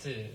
。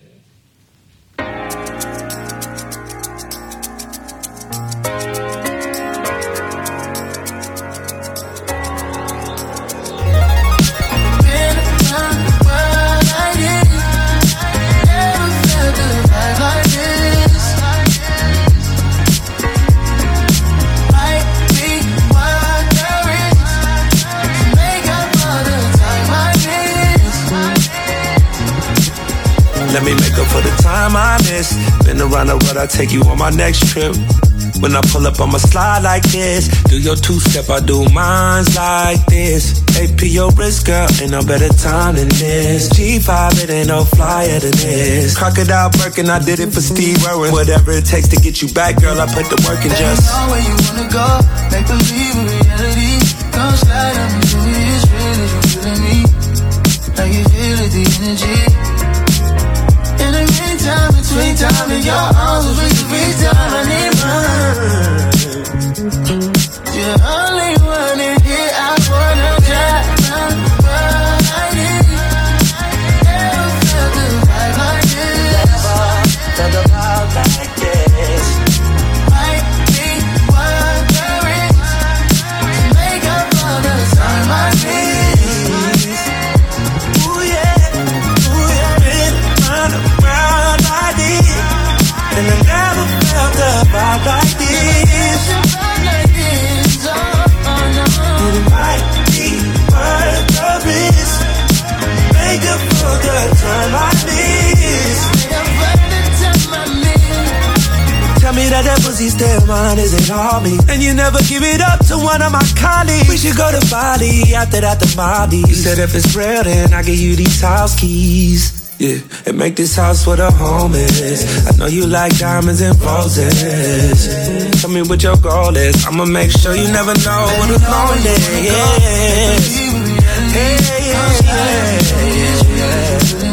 Let me make up for the time I missed. Been around the world, I'll take you on my next trip. When I pull up, I'ma slide like this. Do your two-step, I do mines like this. AP your wrist, girl, ain't no better time than this. G5, it ain't no flyer than this. Crocodile Birkin, I did it for Steve Irwin. Whatever it takes to get you back, girl, I put the work in just. Know where you wanna go, make believe in reality. Come slide on me, do it, it's real as you feeling me. Like you feel it, the energy. In the meantime, between time and your arms, we can free time, I need mine. You're the only one in here, I wanna try. What I need. Never felt the vibe like this. Never felt the vibe like this. Might be what there is to make up for the time I need. Ooh yeah, ooh yeah, been around like this, and I never felt the vibe like this. It might be worth the risk. Make up for the time I miss. Tell me that pussy's still mine, is it all me? And you never give it up to one of my colleagues. We should go to Bali, after that the Maldives. You said if it's real, then I give you these house keys. Yeah, and make this house where the home is. I know you like diamonds and roses. Tell me what your goal is. I'ma make sure you never know what it's going is. Yeah, yeah, yeah.